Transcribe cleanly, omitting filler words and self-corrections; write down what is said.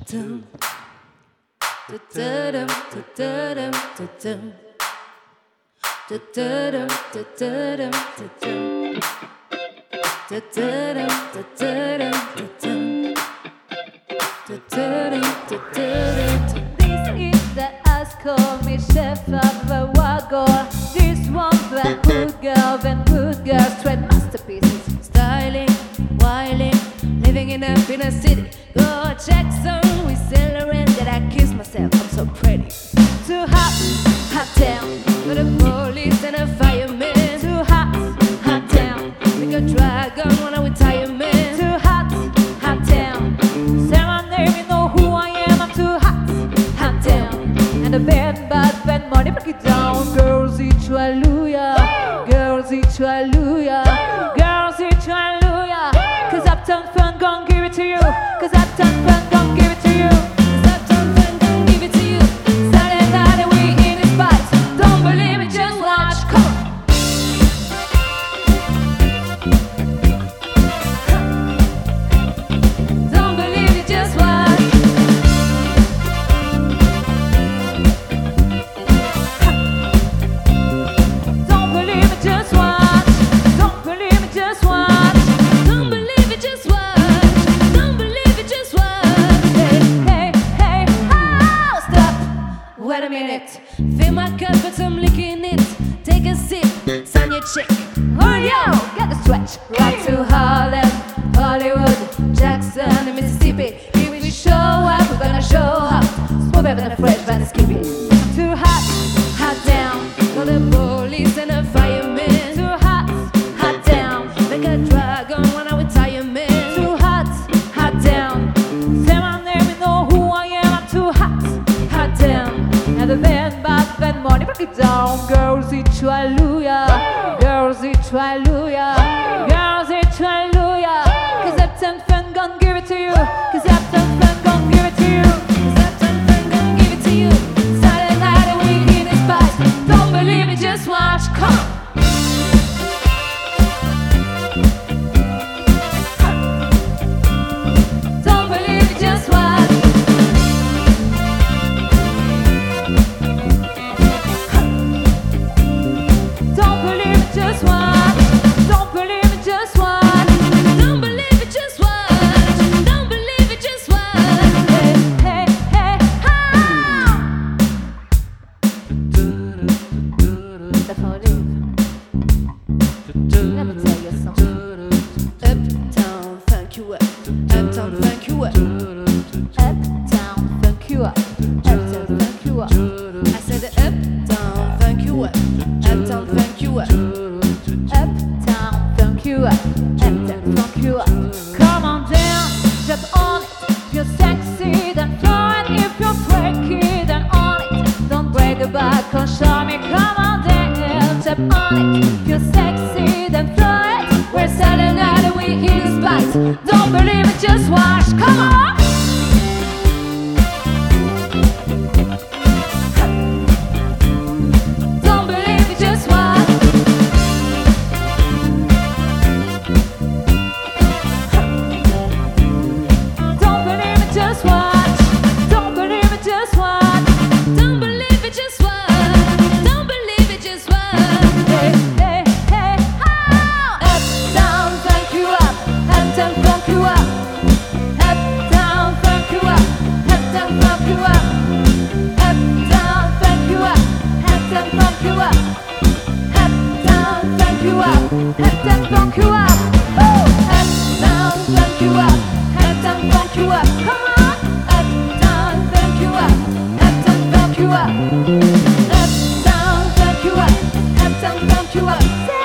dum da da dum da da dum da dum da da dum da da dum da da dum da da dum da da dum. This is the ice call me chef of a wagon. This one the good girl, then good girl, straight masterpieces. Styling, whiling, living in a inner city. Go Jackson, we celebrate that I kiss myself, I'm so pretty. Too hot, hot down, with the police and a fireman. too hot, hot down, Like a dragon when I'm retirement. too hot, hot down. Say my name, you know who I am. I'm too hot, hot down. And the band, bad band, money, break it down. Girls, each hallelujah. Girls, each hallelujah. Girls, each hallelujah. Cause Uptown Fun gon' give it to you. Cause Uptown Fun gon' give it to you. Uptown Fun gon' give it to you. Saturday night and we in the spot. Don't believe it, just watch. Come on. Don't believe it, just watch. Don't believe it, just watch. Don't believe it, just watch. Don't believe it, just watch. Don't believe it, just watch. Hey, hey, hey, oh, stop. Wait a minute. Fill my cup but I'm licking it. Take a sip, sign your check. Oh, yo, get the stretch. Right to Harlem, Hollywood, Jackson, and Mississippi. If we show up, we're gonna show up. Smooth better than a fresh van skippy. Too hot, Hot down, call the police and the firemen. too hot, hot down. Like a dragon when I'm retirement. Too hot, hot down. Say my name, you know who I am. I'm too hot, hot down. And the band, bad band, money, break it down. Girls, each hallelujah. Girls, each hallelujah. Girls, each hallelujah. Cause Uptown Fun gon' give it to you. Cause Uptown Fun gon' give it to you. Uptown Fun gon' give it to you. Saturday night and we in the spot. Don't believe it, just watch. Come on. Don't believe it, just watch. Don't believe it, just watch. Don't believe it, just watch. Don't believe it, just watch. Don't believe it, just watch. Hey, hey, hey, ah! The police. Let me tell you something. Uptown funk you up. Uptown funk you up. Uptown funk you up. Uptown funk you up. I said uptown funk you up. Uptown funk you up. Uptown funk you up. Uptown funk you up. Come on down, jump on it. If you're sexy, then throw it. If you're freaky, then on it. Don't break the back, come show me. Come on down, jump on it. If you're sexy, then throw it. We're Saturday night and we in the spot. Don't believe it, just watch. Come on. Don't believe it, just watch. Don't believe it, just watch. Don't believe it, just watch. Don't believe it, just watch. Don't believe it, just watch. Hey, hey, hey, oh! Uptown funk you up. Uptown funk you up. Uptown funk you up. Uptown funk you up. Uptown funk you up. Uptown funk you up. Uptown funk you up. Uptown funk you up. Woo! Uptown funk you up. Uptown funk you up. Come on. Uptown funk you up. Uptown funk you up. Uptown funk you up. Uptown funk you up.